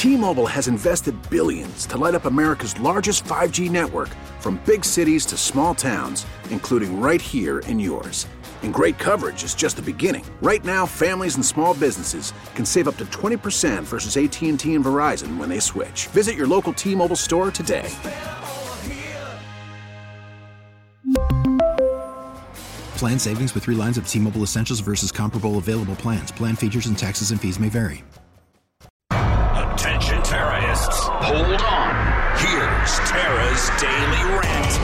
T-Mobile has invested billions to light up America's largest 5G network, from big cities to small towns, including right here in yours. And great coverage is just the beginning. Right now, families and small businesses can save up to 20% versus AT&T and Verizon when they switch. Visit your local T-Mobile store today. Plan savings with 3 lines of T-Mobile Essentials versus comparable available plans. Plan features and taxes and fees may vary. Attention terrorists, hold on. Here's Tara's Daily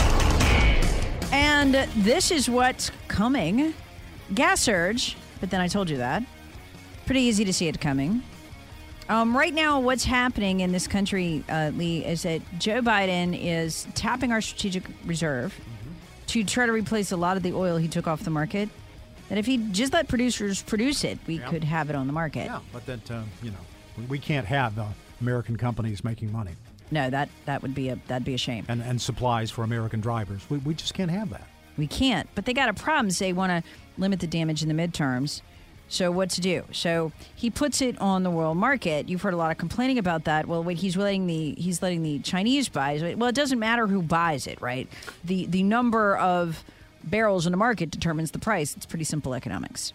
Rant. And this is what's coming. Gas surge, but then I told you that. Pretty easy to see it coming. Right now, what's happening in this country, Lee, is that Joe Biden is tapping our strategic reserve to try to replace a lot of the oil he took off the market. That if he just let producers produce it, we could have it on the market. Yeah, but that, we can't have American companies making money. No, that'd be a shame. And supplies for American drivers. We just can't have that. We can't. But they got a problem. They want to limit the damage in the midterms. So what to do? So he puts it on the world market. You've heard a lot of complaining about that. Well, wait, he's letting the Chinese buy it. Well, it doesn't matter who buys it, right? The number of barrels in the market determines the price. It's pretty simple economics.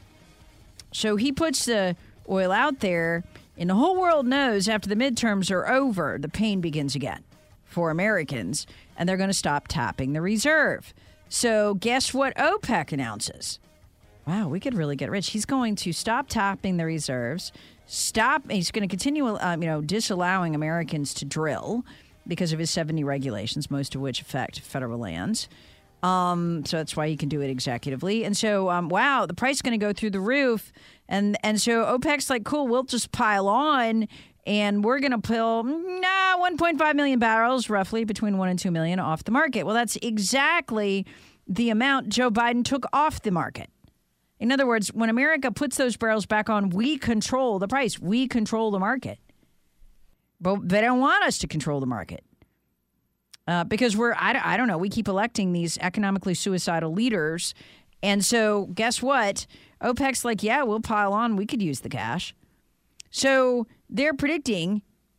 So he puts the oil out there, and the whole world knows after the midterms are over, the pain begins again for Americans, and they're going to stop tapping the reserve. So guess what OPEC announces? Wow, we could really get rich. He's going to stop tapping the reserves. He's going to continue, disallowing Americans to drill because of his 70 regulations, most of which affect federal lands. So that's why he can do it executively. And so, the price is going to go through the roof. And so OPEC's like, cool, we'll just pile on, and we're going to pull 1.5 million barrels, roughly between 1 and 2 million, off the market. Well, that's exactly the amount Joe Biden took off the market. In other words, when America puts those barrels back on, we control the price. We control the market. But they don't want us to control the market. Because I don't know, we keep electing these economically suicidal leaders. And so guess what? OPEC's like, yeah, we'll pile on. We could use the cash. So they're predicting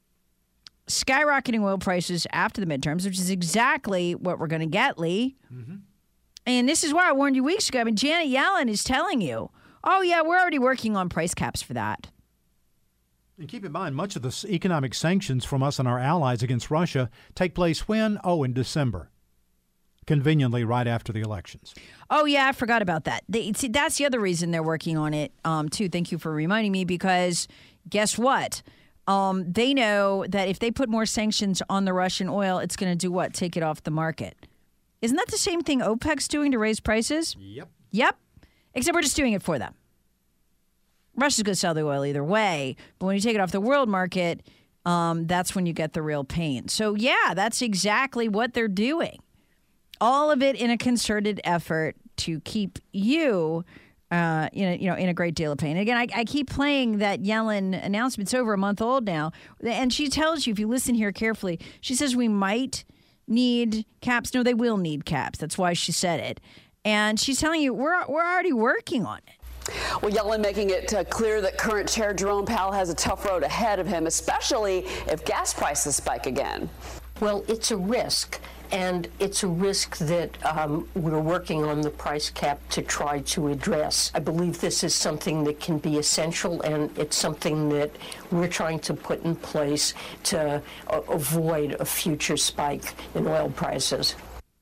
skyrocketing oil prices after the midterms, which is exactly what we're going to get, Lee. Mm-hmm. And this is why I warned you weeks ago. I mean, Janet Yellen is telling you, oh, yeah, we're already working on price caps for that. And keep in mind, much of the economic sanctions from us and our allies against Russia take place when? In December. Conveniently right after the elections. Oh, yeah, I forgot about that. That's the other reason they're working on it, too. Thank you for reminding me, because guess what? They know that if they put more sanctions on the Russian oil, it's going to do what? Take it off the market. Isn't that the same thing OPEC's doing to raise prices? Yep. Except we're just doing it for them. Russia's going to sell the oil either way, but when you take it off the world market, that's when you get the real pain. So, yeah, that's exactly what they're doing. All of it in a concerted effort to keep you in a great deal of pain. And again, I keep playing that Yellen announcement. It's over a month old now. And she tells you, if you listen here carefully, she says we might need caps. No, they will need caps. That's why she said it. And she's telling you we're already working on it. Well, Yellen making it clear that current chair Jerome Powell has a tough road ahead of him, especially if gas prices spike again. Well, it's a risk. And it's a risk that we're working on the price cap to try to address. I believe this is something that can be essential, and it's something that we're trying to put in place to avoid a future spike in oil prices.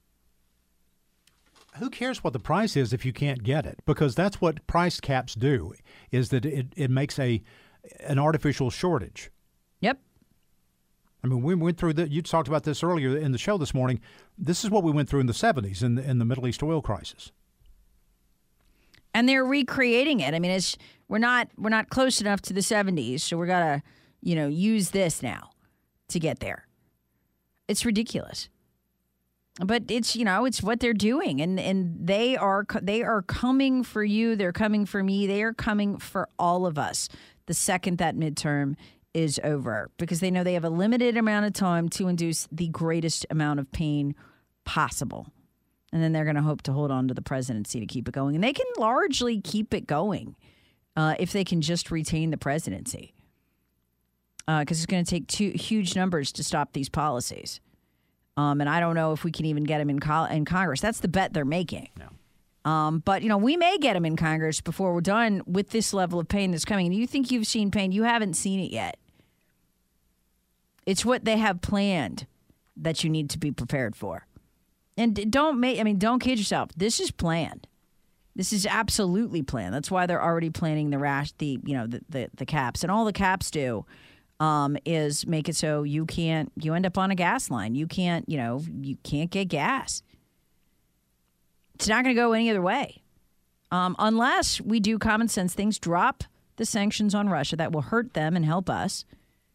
Who cares what the price is if you can't get it? Because that's what price caps do, is that it makes an artificial shortage. Yep. I mean, we went through you talked about this earlier in the show this morning. This is what we went through in the 70s in the Middle East oil crisis. And they're recreating it. I mean, we're not close enough to the 70s, so we're gotta, use this now to get there. It's ridiculous. But it's what they're doing, and they are coming for you. They're coming for me. They are coming for all of us. The second that midterm is over, because they know they have a limited amount of time to induce the greatest amount of pain possible. And then they're going to hope to hold on to the presidency to keep it going. And they can largely keep it going if they can just retain the presidency. because it's going to take huge numbers to stop these policies. And I don't know if we can even get them in Congress. That's the bet they're making. No. But, we may get them in Congress before we're done with this level of pain that's coming. And you think you've seen pain. You haven't seen it yet. It's what they have planned that you need to be prepared for. And don't kid yourself. This is planned. This is absolutely planned. That's why they're already planning the caps. And all the caps do is make it so you end up on a gas line. You can't get gas. It's not going to go any other way. Unless we do common sense things, drop the sanctions on Russia that will hurt them and help us.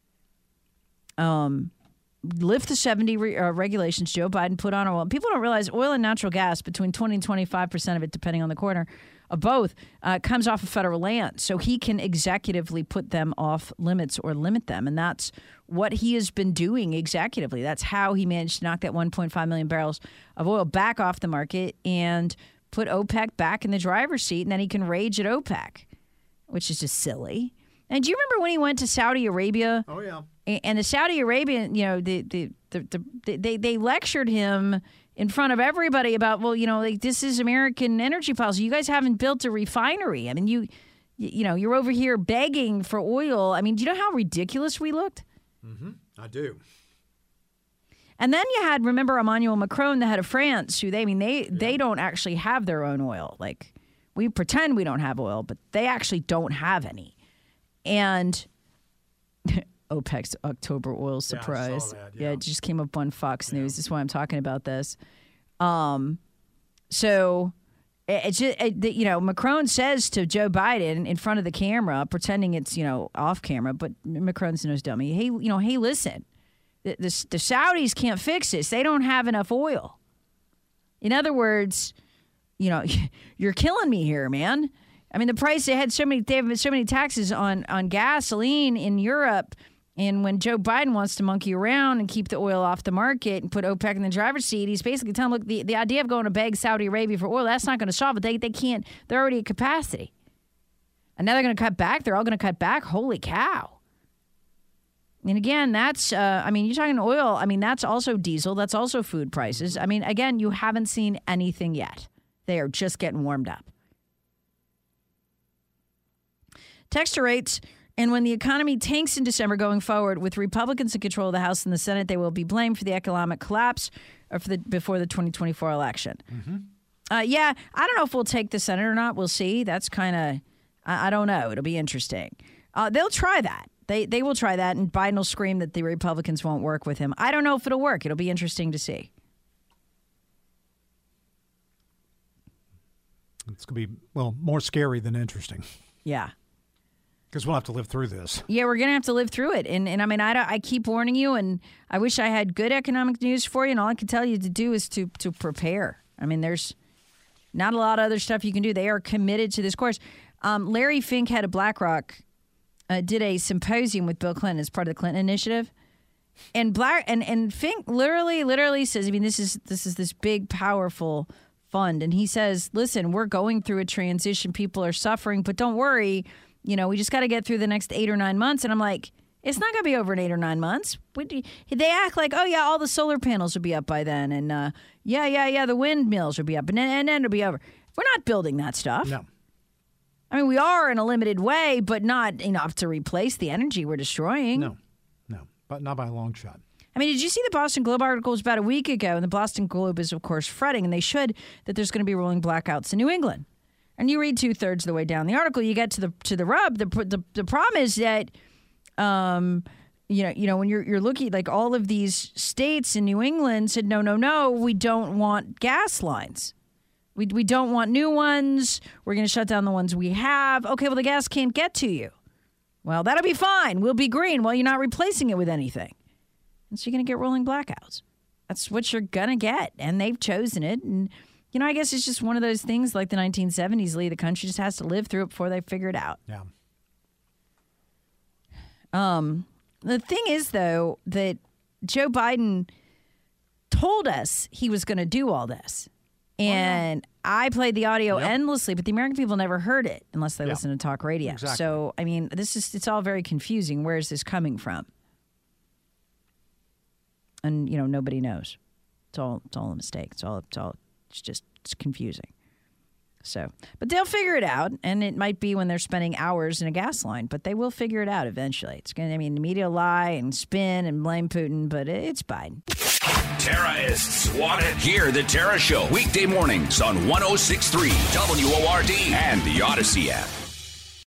Lift the 70 regulations Joe Biden put on oil. People don't realize oil and natural gas, between 20 and 25% of it, depending on the corner, of both, comes off of federal land. So he can executively put them off limits or limit them. And that's what he has been doing executively. That's how he managed to knock that 1.5 million barrels of oil back off the market and put OPEC back in the driver's seat. And then he can rage at OPEC, which is just silly. And do you remember when he went to Saudi Arabia? Oh, yeah. And the Saudi Arabian, they lectured him in front of everybody about, this is American energy policy. You guys haven't built a refinery. I mean, you're over here begging for oil. I mean, do you know how ridiculous we looked? Mm-hmm. I do. And then you had, remember, Emmanuel Macron, the head of France, who they don't actually have their own oil. Like, we pretend we don't have oil, but they actually don't have any. And OPEC's October oil surprise. Yeah, I saw that, yeah. It just came up on Fox News. That's why I'm talking about this. So it's just, Macron says to Joe Biden in front of the camera, pretending it's, off camera, but Macron's no dummy. Hey, listen, the Saudis can't fix this. They don't have enough oil. In other words, you're killing me here, man. I mean, the price, they have so many taxes on gasoline in Europe. And when Joe Biden wants to monkey around and keep the oil off the market and put OPEC in the driver's seat, he's basically telling them, look, the idea of going to beg Saudi Arabia for oil, that's not going to solve it. They can't. They're already at capacity. And now they're going to cut back. They're all going to cut back. Holy cow. And again, that's, you're talking oil. I mean, that's also diesel. That's also food prices. I mean, again, you haven't seen anything yet. They are just getting warmed up. Texter rates, and when the economy tanks in December going forward, with Republicans in control of the House and the Senate, they will be blamed for the economic collapse before the 2024 election. Mm-hmm. I don't know if we'll take the Senate or not. We'll see. That's kind of, I don't know. It'll be interesting. They'll try that. They will try that, and Biden will scream that the Republicans won't work with him. I don't know if it'll work. It'll be interesting to see. It's going to be, more scary than interesting. Yeah. Because we'll have to live through this. Yeah, we're going to have to live through it. And I mean, I keep warning you, and I wish I had good economic news for you, and all I can tell you to do is to prepare. I mean, there's not a lot of other stuff you can do. They are committed to this course. Larry Fink, head of BlackRock, did a symposium with Bill Clinton as part of the Clinton Initiative. And Fink literally says, I mean, this is this big, powerful fund. And he says, listen, we're going through a transition. People are suffering, but don't worry. We just got to get through the next 8 or 9 months. And I'm like, it's not going to be over in 8 or 9 months. They act like, oh, yeah, all the solar panels will be up by then. And, the windmills will be up. And then it'll be over. We're not building that stuff. No. I mean, we are in a limited way, but not enough to replace the energy we're destroying. No, but not by a long shot. I mean, did you see the Boston Globe articles about a week ago? And the Boston Globe is, of course, fretting, and they should, that there's going to be rolling blackouts in New England. And you read 2/3 of the way down the article, you get to the rub. The problem is that, when you're looking, like, all of these states in New England said, no, we don't want gas lines. We don't want new ones. We're going to shut down the ones we have. Okay, well, the gas can't get to you. Well, that'll be fine. We'll be green. Well, you're not replacing it with anything. And so you're going to get rolling blackouts. That's what you're going to get. And they've chosen it. And I guess it's just one of those things like the 1970s, Lee. The country just has to live through it before they figure it out. Yeah. The thing is, though, that Joe Biden told us he was going to do all this. And I played the audio endlessly, but the American people never heard it unless they listen to talk radio. Exactly. So, I mean, it's all very confusing. Where is this coming from? and nobody knows. It's all a mistake. It's confusing. So, but they'll figure it out, and it might be when they're spending hours in a gas line, but they will figure it out eventually. It's going to, the media lie and spin and blame Putin, but it's Biden. Terrorists want it. Hear the Tara Show weekday mornings on 106.3 WORD and the Odyssey app.